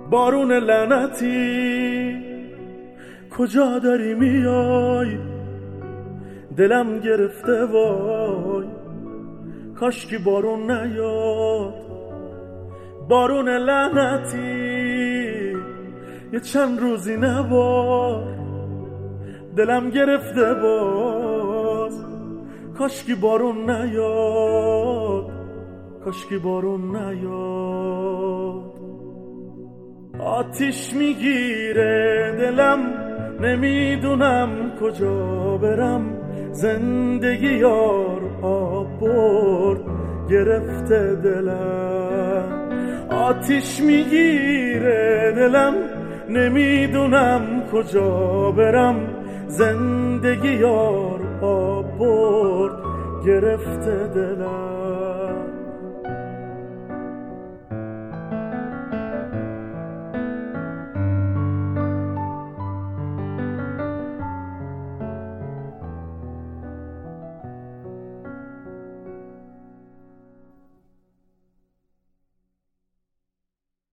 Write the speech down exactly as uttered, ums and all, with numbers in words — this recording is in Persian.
بارون لعنتی کجا داری میای؟ دلم گرفته وای، کاشکی بارون نیاد. بارون لعنتی یه چند روزی نبار، دلم گرفته باز، کاشکی بارون نیاد، کاشکی بارون نیاد. آتیش میگیره دلم، نمیدونم کجا برم. زندگی یار آب برد، گرفته دلم. آتیش میگیره دلم، نمیدونم کجا برم. زندگی یار آب برد، گرفته دلم.